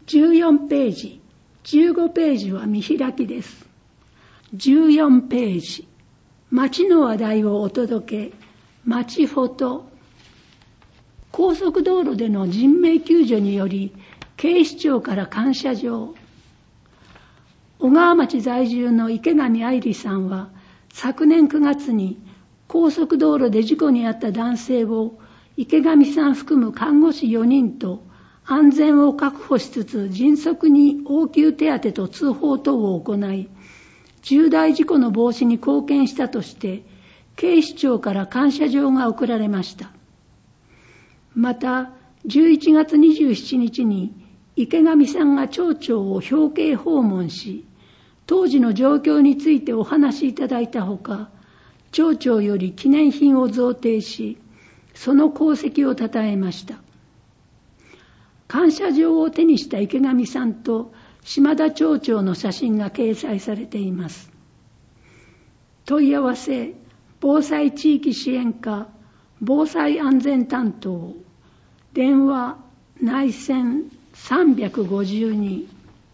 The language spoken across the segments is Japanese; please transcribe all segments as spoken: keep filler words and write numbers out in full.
じゅうよんページ、じゅうごページは見開きです。じゅうよんページ、町の話題をお届け、町フォト。高速道路での人命救助により、警視庁から感謝状。小川町在住の池上愛理さんは、昨年くがつに高速道路で事故に遭った男性を池上さん含む看護師よにんと安全を確保しつつ迅速に応急手当と通報等を行い、重大事故の防止に貢献したとして警視庁から感謝状が贈られました。またじゅういちがつにじゅうしちにちに池上さんが町長を表敬訪問し、当時の状況についてお話しいただいたほか、町長より記念品を贈呈し、その功績をたたえました。感謝状を手にした池上さんと島田町長の写真が掲載されています。問い合わせ、防災地域支援課、防災安全担当、電話、内線さんびゃくごじゅうに。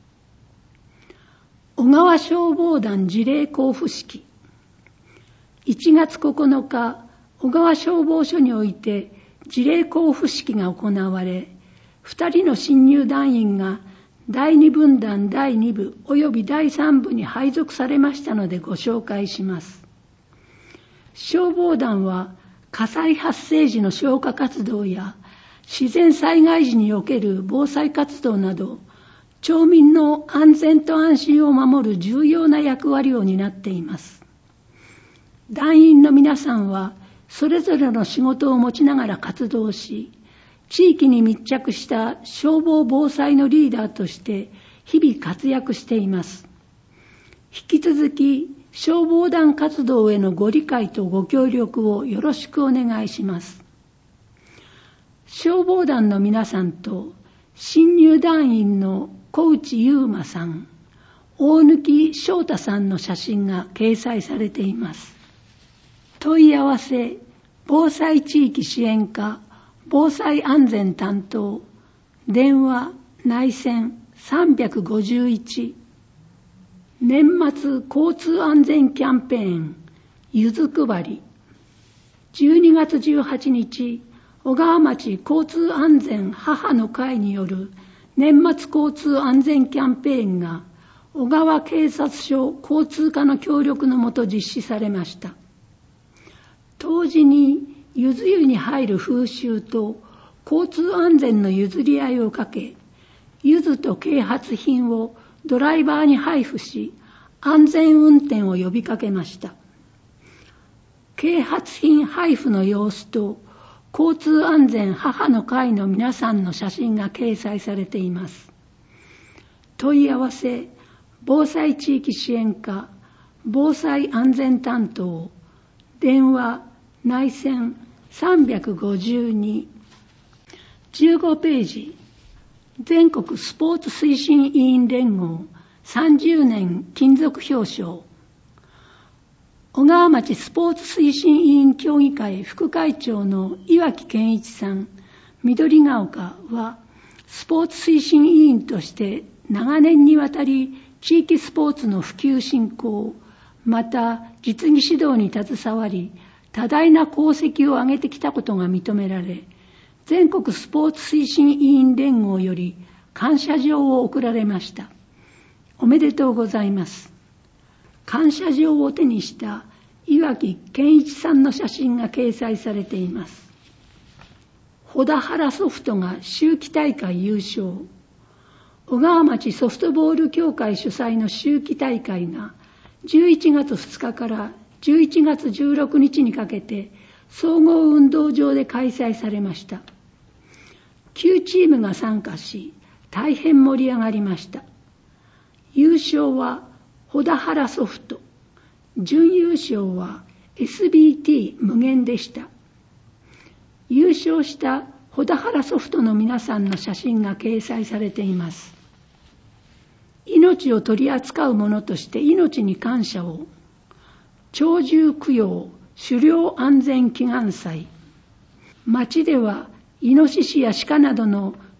小川消防団辞令交付式。いちがつここのか、小川消防署において辞令交付式が行われ、ふたりの新入団員がだいに分団だいに部及びだいさん部に配属されましたのでご紹介します。消防団は火災発生時の消火活動や自然災害時における防災活動など、町民の安全と安心を守る重要な役割を担っています。団員の皆さんはそれぞれの仕事を持ちながら活動し、地域に密着した消防防災のリーダーとして日々活躍しています。引き続き消防団活動へのご理解とご協力をよろしくお願いします。消防団の皆さんと新入団員の小内優馬さん、大貫翔太さんの写真が掲載されています。問い合わせ、防災地域支援課、防災安全担当、電話、内線さんびゃくごじゅういち。年末交通安全キャンペーン、ゆず配り。じゅうにがつじゅうはちにち、小川町交通安全母の会による年末交通安全キャンペーンが小川警察署交通課の協力のもと実施されました。当時にゆず湯に入る風習と交通安全の譲り合いをかけ、ゆずと啓発品をドライバーに配布し、安全運転を呼びかけました。啓発品配布の様子と交通安全母の会の皆さんの写真が掲載されています。問い合わせ、防災地域支援課、防災安全担当、電話、内線さんびゃくごじゅうに。じゅうごページ、全国スポーツ推進委員連合さんじゅうねん金属表彰。小川町スポーツ推進委員協議会副会長の岩木健一さん、緑が丘は、スポーツ推進委員として長年にわたり地域スポーツの普及振興、また実技指導に携わり、多大な功績を上げてきたことが認められ、全国スポーツ推進委員連合より感謝状を贈られました。おめでとうございます。感謝状を手にした岩木健一さんの写真が掲載されています。小田原ソフトが秋季大会優勝。小川町ソフトボール協会主催の秋季大会がじゅういちがつふつかからじゅういちがつじゅうろくにちにかけて総合運動場で開催されました。きゅうチームが参加し、大変盛り上がりました。優勝は小田原ソフト、準優勝は エスビーティー 無限でした。優勝した小田原ソフトの皆さんの写真が掲載されています。命を取り扱うものとして命に感謝を、鳥獣供養狩猟安全祈願祭。町ではイノシシや鹿などの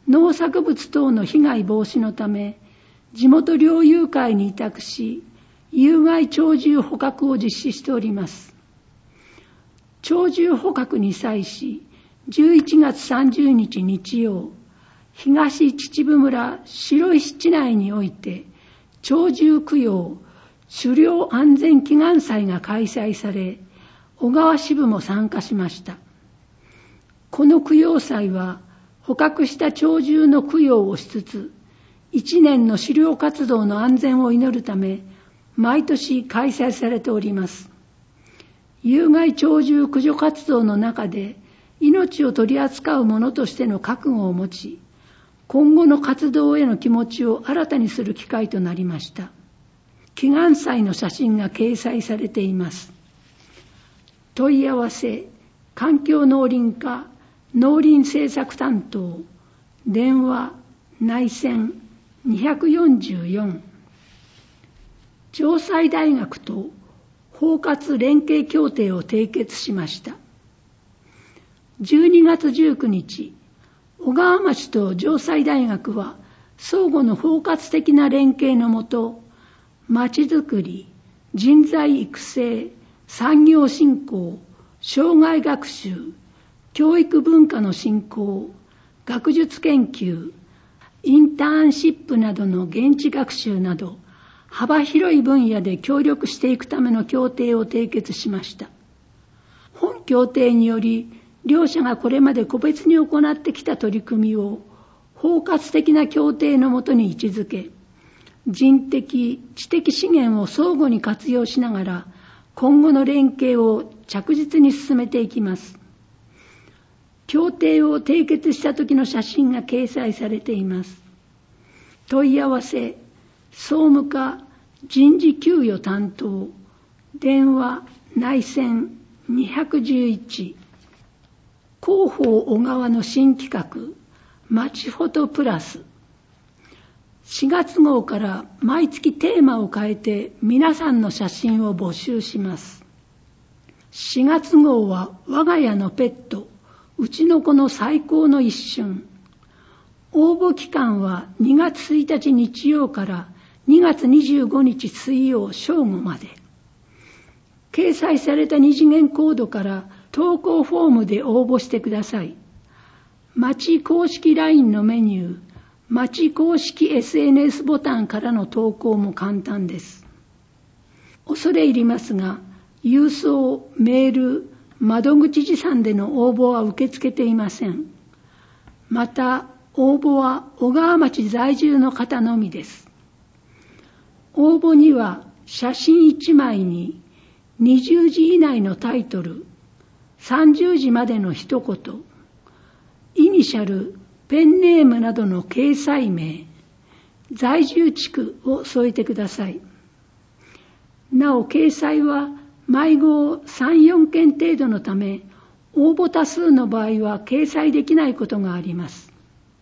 農作物等の被害防止のため、地元猟友会に委託し、有害鳥獣捕獲を実施しております。鳥獣捕獲に際し、じゅういちがつさんじゅうにち日曜、東秩父村白石地内において、鳥獣供養狩猟安全祈願祭が開催され、小川支部も参加しました。この供養祭は、捕獲した鳥獣の供養をしつつ、一年の狩猟活動の安全を祈るため、毎年開催されております。有害鳥獣駆除活動の中で、命を取り扱う者としての覚悟を持ち、今後の活動への気持ちを新たにする機会となりました。祈願祭の写真が掲載されています。問い合わせ、環境農林課、農林政策担当、電話、内線によんよん。城西大学と包括連携協定を締結しました。じゅうにがつじゅうくにち、小川町と城西大学は相互の包括的な連携のもと、まちづくり、人材育成、産業振興、障害学習、教育文化の振興、学術研究、インターンシップなどの現地学習など、幅広い分野で協力していくための協定を締結しました。本協定により、両者がこれまで個別に行ってきた取り組みを包括的な協定のもとに位置づけ、人的、知的資源を相互に活用しながら、今後の連携を着実に進めていきます。協定を締結した時の写真が掲載されています。問い合わせ、総務課人事給与担当、電話、内線にいちいち。広報小川の新企画、まちフォトプラス。しがつ号から毎月テーマを変えて皆さんの写真を募集します。しがつ号は我が家のペット、うちの子の最高の一瞬。応募期間はにがつついたち日曜からにがつにじゅうごにち水曜正午まで。掲載された二次元コードから投稿フォームで応募してください。町公式 ライン のメニュー、町公式 エスエヌエス ボタンからの投稿も簡単です。恐れ入りますが、郵送、メール、窓口持参での応募は受け付けていません。また、応募は小川町在住の方のみです。応募には写真いちまいににじゅうじ以内のタイトル、さんじゅうじまでの一言、イニシャル、ペンネームなどの掲載名、在住地区を添えてください。なお、掲載は毎号さん、よんけん程度のため、応募多数の場合は掲載できないことがあります。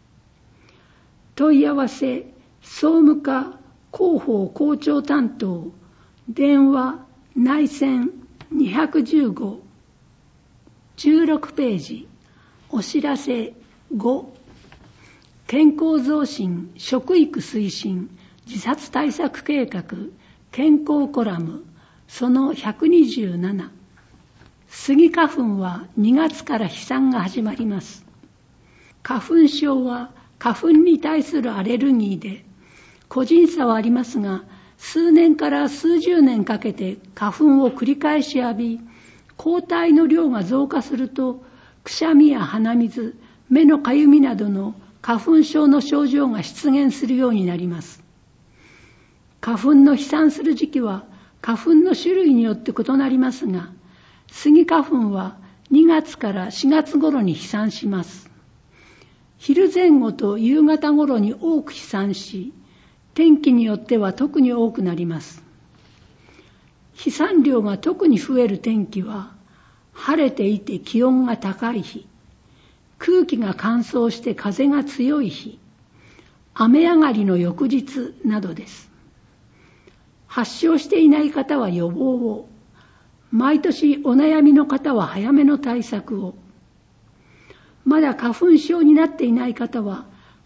問い合わせ、総務課広報校長担当、電話、内線にいちご、じゅうろくページ、お知らせご、健康増進、食育推進、自殺対策計画、健康コラム、そのひゃくにじゅうなな。スギ花粉はにがつから飛散が始まります。花粉症は花粉に対するアレルギーで、個人差はありますが、数年から数十年かけて花粉を繰り返し浴び、抗体の量が増加すると、くしゃみや鼻水、目のかゆみなどの花粉症の症状が出現するようになります。花粉の飛散する時期は花粉の種類によって異なりますが、スギ花粉はにがつからしがつ頃に飛散します。昼前後と夕方頃に多く飛散し、天気によっては特に多くなります。飛散量が特に増える天気は、晴れていて気温が高い日、空気が乾燥して風が強い日、雨上がりの翌日などです。発症していない方は予防を、毎年お悩みの方は早めの対策を、まだ花粉症になっていない方は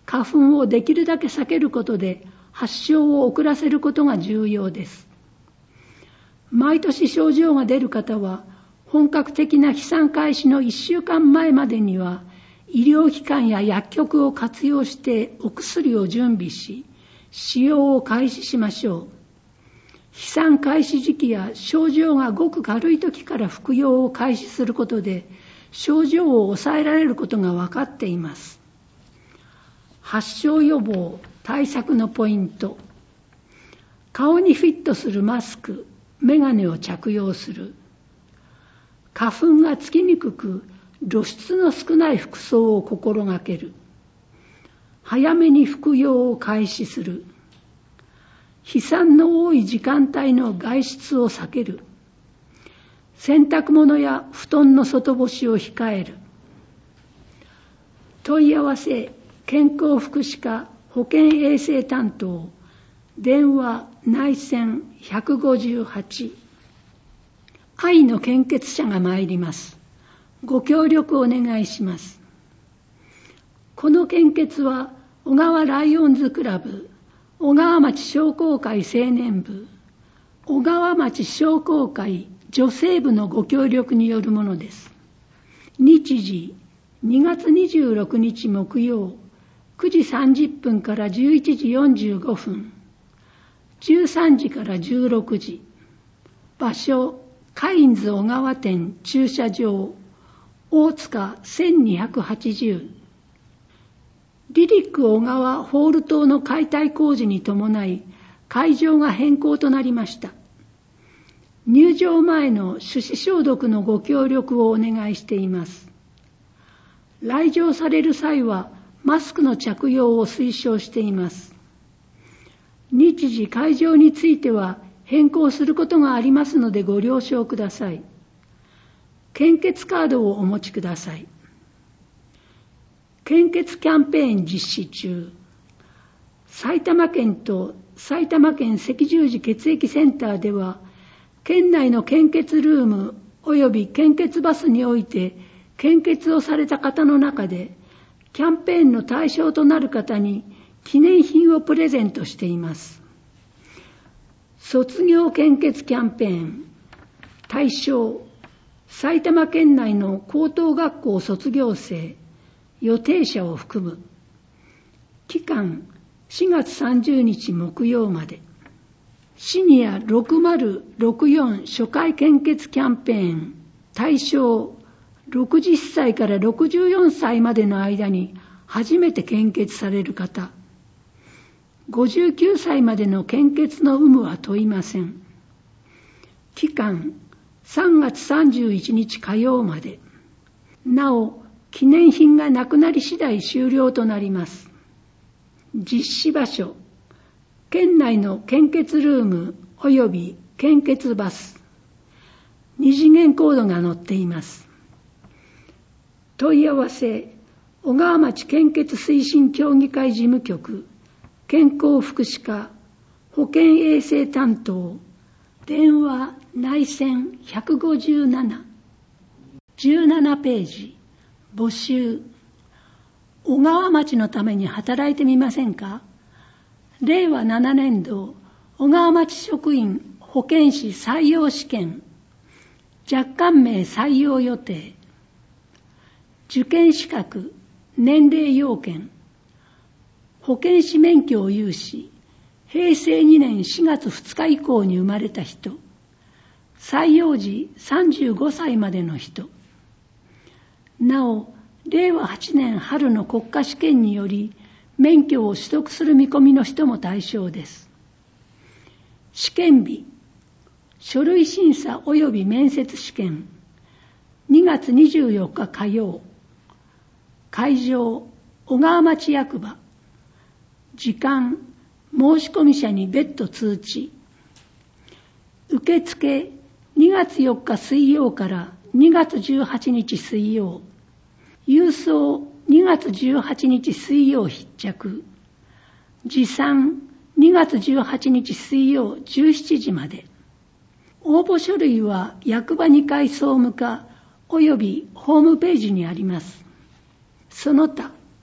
花粉をできるだけ避けることで発症を遅らせることが重要です。毎年症状が出る方は、本格的な飛散開始のいっしゅうかんまえまでには、医療機関や薬局を活用してお薬を準備し、使用を開始しましょう。飛散開始時期や症状がごく軽い時から服用を開始することで、症状を抑えられることが分かっています。発症予防対策のポイント。顔にフィットするマスク、メガネを着用する。花粉がつきにくく、露出の少ない服装を心がける。早めに服用を開始する。飛散の多い時間帯の外出を避ける。洗濯物や布団の外干しを控える。問い合わせ、健康福祉課保健衛生担当、電話内線ひゃくごじゅうはち。愛の献血者が参ります。ご協力お願いします。この献血は小川ライオンズクラブ、小川町商工会青年部、小川町商工会女性部のご協力によるものです。日時にがつにじゅうろくにち木曜、くじさんじゅっぷんからじゅういちじよんじゅうごふん、じゅうさんじからじゅうろくじ、場所、カインズ小川店駐車場、大塚せんにひゃくはちじゅう。リリック小川ホール棟の解体工事に伴い、会場が変更となりました。入場前の手指消毒のご協力をお願いしています。来場される際は、マスクの着用を推奨しています。日時会場については変更することがありますのでご了承ください。献血カードをお持ちください。献血キャンペーン実施中。埼玉県と埼玉県赤十字血液センターでは、県内の献血ルーム及び献血バスにおいて献血をされた方の中で、キャンペーンの対象となる方に記念品をプレゼントしています。卒業献血キャンペーン対象、埼玉県内の高等学校卒業生、予定者を含む。期間しがつさんじゅうにち木曜まで。シニアろくまるろくよん初回献血キャンペーン対象、ろくじゅっさいからろくじゅうよんさいまでの間に初めて献血される方。ごじゅうきゅうさいまでの献血の有無は問いません。期間さんがつさんじゅういちにち火曜まで。なお、記念品がなくなり次第終了となります。実施場所、県内の献血ルーム及び献血バス。二次元コードが載っています。問い合わせ、小川町献血推進協議会事務局、健康福祉課、保健衛生担当、電話内線ひゃくごじゅうなな。じゅうななページ、募集。小川町のために働いてみませんか？れいわななねんど、小川町職員保健師採用試験、若干名採用予定。受験資格、年齢要件。保健師免許を有し、へいせいにねんしがつふつか以降に生まれた人。採用時さんじゅうごさいまでの人。なお、れいわはちねん春の国家試験により、免許を取得する見込みの人も対象です。試験日、書類審査及び面接試験、にがつにじゅうよっか火曜。会場、小川町役場。時間、申込者に別途通知。受付、にがつよっか水曜からにがつじゅうはちにち水曜。郵送、にがつじゅうはちにち水曜必着。持参、にがつじゅうはちにち水曜じゅうしちじまで。応募書類は役場にかい総務課及びホームページにあります。その他、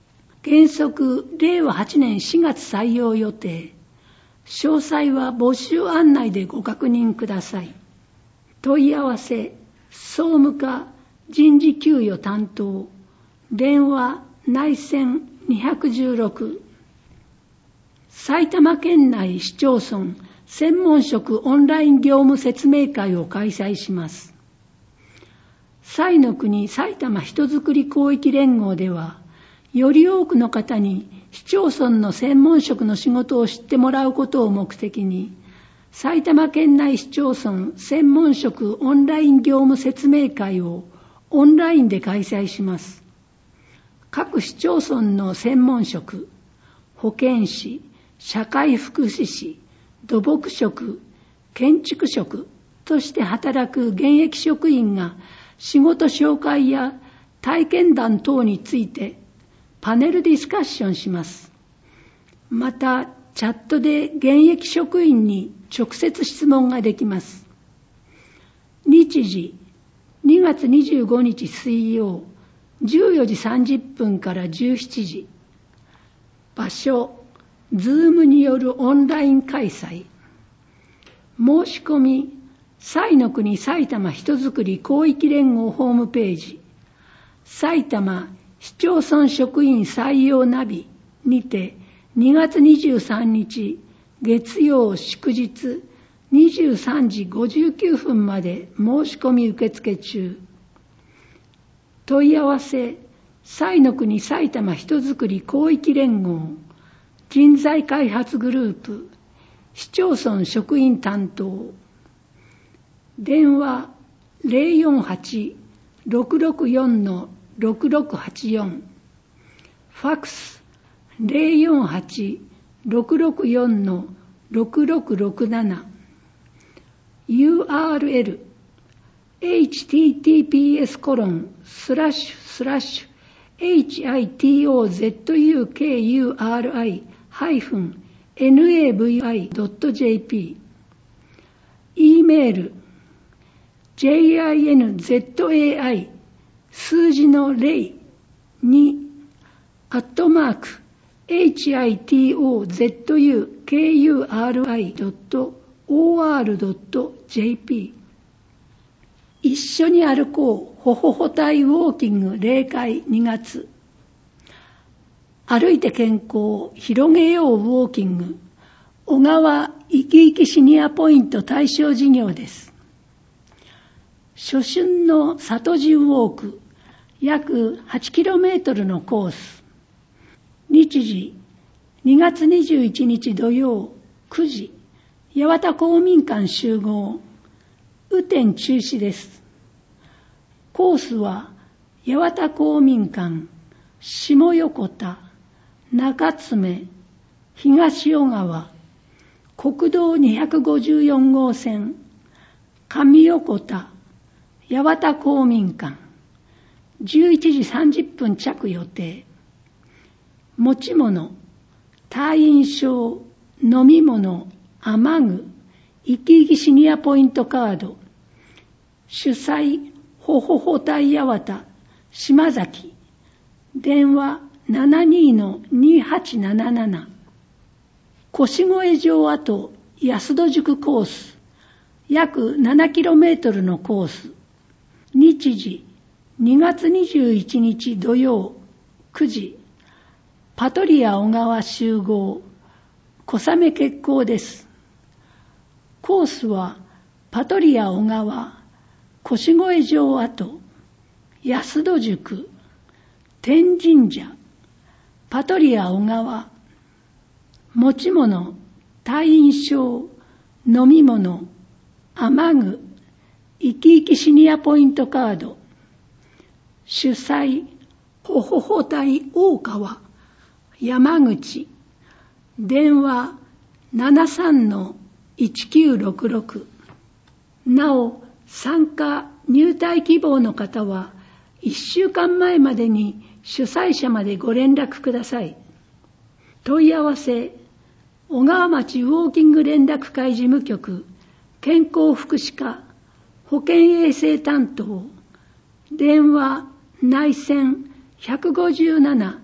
原則れいわはちねんしがつ採用予定。詳細は募集案内でご確認ください。問い合わせ、総務課人事給与担当、電話内線にいちろく。埼玉県内市町村専門職オンライン業務説明会を開催します。彩の国埼玉人づくり広域連合では、より多くの方に市町村の専門職の仕事を知ってもらうことを目的に、埼玉県内市町村専門職オンライン業務説明会をオンラインで開催します。各市町村の専門職、保健師、社会福祉士、土木職、建築職として働く現役職員が仕事紹介や体験談等についてパネルディスカッションします。また、チャットで現役職員に直接質問ができます。日時、にがつにじゅうごにち水曜、じゅうよじさんじゅっぷんからじゅうしちじ。場所、ズームによるオンライン開催。申し込み、彩の国埼玉人づくり広域連合ホームページ、埼玉市町村職員採用ナビにてにがつにじゅうさんにち月曜祝日にじゅうさんじごじゅうきゅうふんまで申し込み受付中。問い合わせ、彩の国埼玉人づくり広域連合人材開発グループ市町村職員担当。電話 ゼロよんはち ろくろくよん ろくろくはちよん。ファックス ゼロよんはち ろくろくよん ろくろくろくなな。ユーアールエル エイチティーティーピーエスコロンスラッシュスラッシュ エイチアイティーオーゼットユーケーユーアールアイ ハイフン エヌエーブイアイ ドット ジェーピー。 E メール ジェイアイエヌゼットエーアイ 数字のゼロにアットマーク エイチアイティーオーゼットユーケーユーアールアイ ドット オーアール ドット ジェーピー。 一緒に歩こうほほほ体ウォーキング例会にがつ。歩いて健康広げようウォーキング小川いきいきシニアポイント対象事業です。初春の里地ウォーク約 はちキロメートル のコース。日時にがつにじゅういちにち土曜くじ八幡公民館集合。雨天中止です。コースは八幡公民館、下横田、中爪、東小川、国道にひゃくごじゅうよんごうせん、上横田、八幡公民館、じゅういちじさんじゅっぷん着予定。持ち物、退院証、飲み物、雨具、いきいきシニアポイントカード。主催、ほほほ体八幡、島崎。電話 ななにのにはちなななな。腰越城跡安戸宿コース。約 ななキロメートル のコース。日時にがつにじゅういちにち土曜くじ。パトリア小川集合。小雨決行です。コースはパトリア小川、腰越城跡、安戸宿、天神社、パトリア小川。持ち物、退院証、飲み物、雨具、いきいきシニアポイントカード。主催、ほほほ体大川、山口。電話 ななさんのいちきゅうろくろく。なお、参加入隊希望の方はいっしゅうかんまえまでに主催者までご連絡ください。問い合わせ、小川町ウォーキング連絡会事務局健康福祉課保健衛生担当。電話内線ひゃくごじゅうなな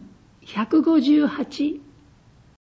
ひゃくごじゅうはち